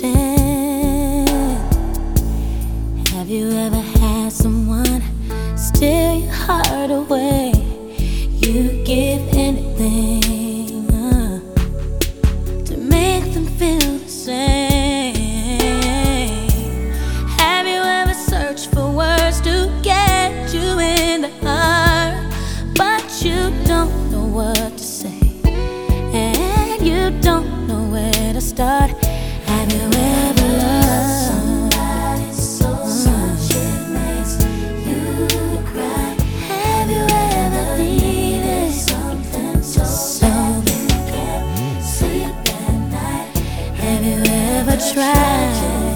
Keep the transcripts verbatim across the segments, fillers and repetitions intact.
understand. Have you ever had someone steal your heart away? You give anything uh, to make them feel the same. Have you ever searched for words to get you in the heart, but you don't know what to say, and you don't know where to start? Have you ever loved somebody so much it makes you cry? Have you ever needed something so that you can't sleep at night? Have you ever tried?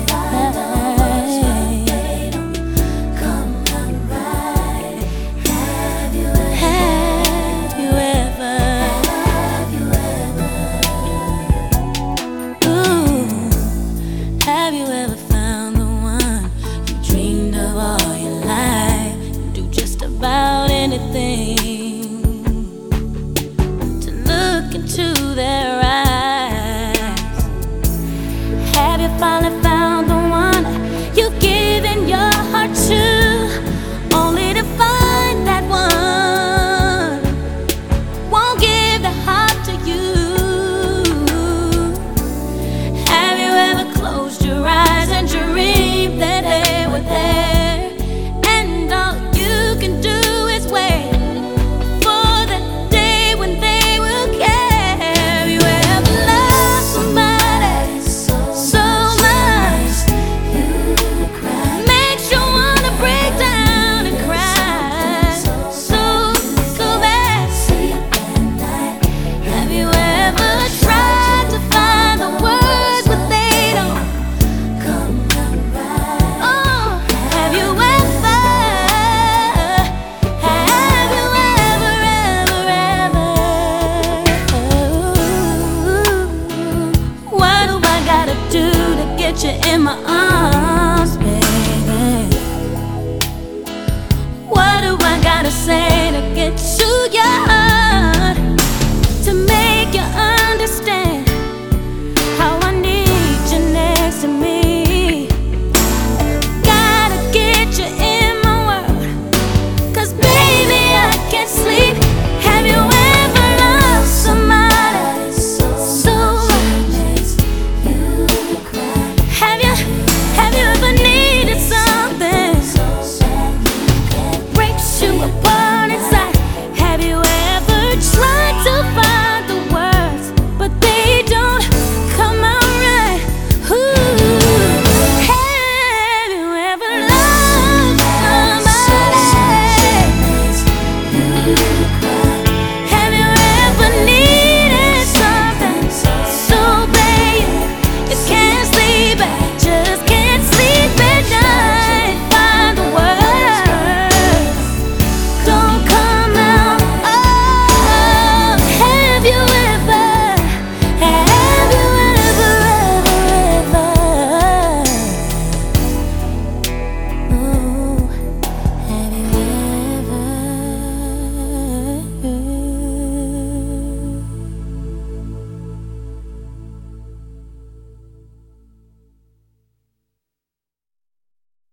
Have you ever found the one you dreamed of all your life? You do just about anything to look into their eyes. Have you finally found the one you've given your heart to?